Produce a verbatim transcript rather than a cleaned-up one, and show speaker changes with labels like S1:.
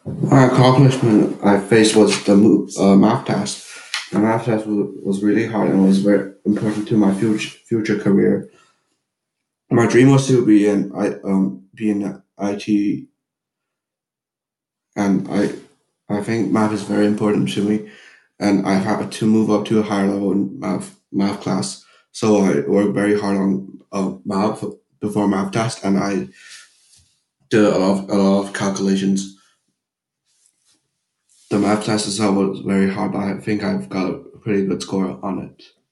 S1: My accomplishment I faced was the mo- uh, math test. The math test was, was really hard and was very important to my future future career. My dream was to be in I um be in I T, and I I think math is very important to me, and I had to move up to a higher level in math math class. So I worked very hard on uh, math before math test, and I did a lot of, a lot of calculations. The math test itself was very hard, but I think I've got a pretty good score on it.